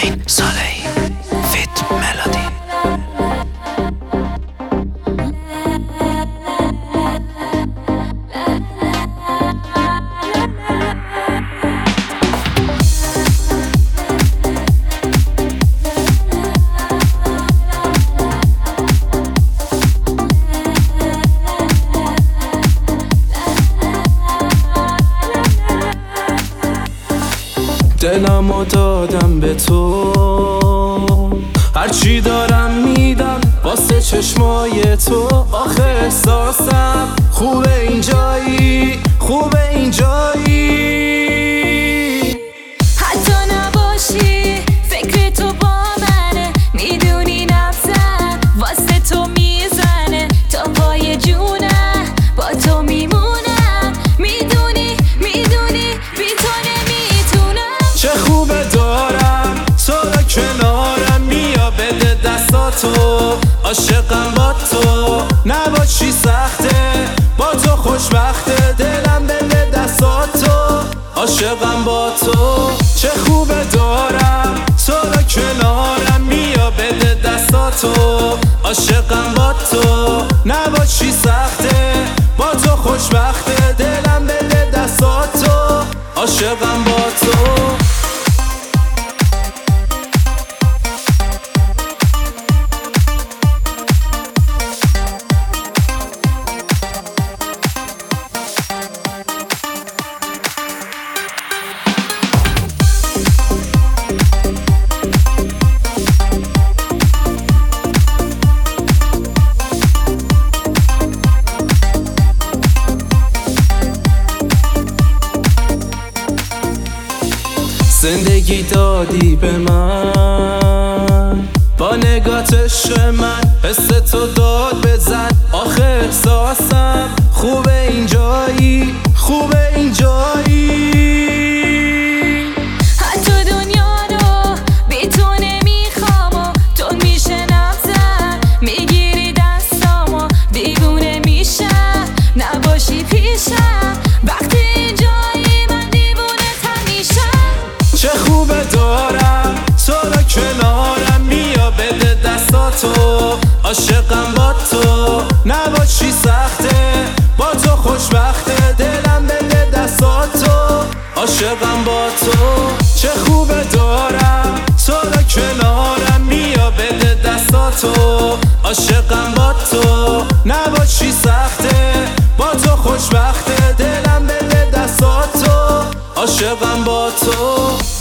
امین صالحی فیت ملودی. دلمو دادم به تو، هرچی دارم میدم واسه چشمای تو. آخه احساسم خوبه اینجایی، خوبه اینجایی. حتی نباشی فکر تو با منه، میدونی نفسم واسه تو میزنه. تا پای جونم با تو میمونم، میدونی بی تو نمیتونم. چه خوبه دارم تو رو کنارم، بیا بده دستاتو. عاشقم با تو، نباشی سخته با تو خوشبخته. دلم بده دستاتو، عاشقم با تو. چه خوبه دارم تو رو کنارم، بیا بده دستاتو. عاشقم با تو، نباشی سخته با تو خوشبخته. دلم بده دستاتو، عاشقم با تو. زندگی دادی به من، با نگات عشق من حس تو داد بزن. آخه احساسم خوبه اینجایی، خوبه اینجایی. حتی دنیا رو بی تو نمیخوام و تو میشناسم. میگیری دستامو دیوونه میشم، نباشی پیشم وقتی اینجایی. من دیوونه تمیشم. چه خوبه دارم تو رو کنارم، بیا بده دستاتو. عاشقم با تو، نباشی سخته با تو خوشبخته. دلم بده دستاتو، عاشقم با تو. چه خوبه دارم تو رو کنارم، بیا بده دستاتو. عاشقم با تو، نباشی سخته با تو خوشبخته. دلم بده دستاتو، عاشقم با تو.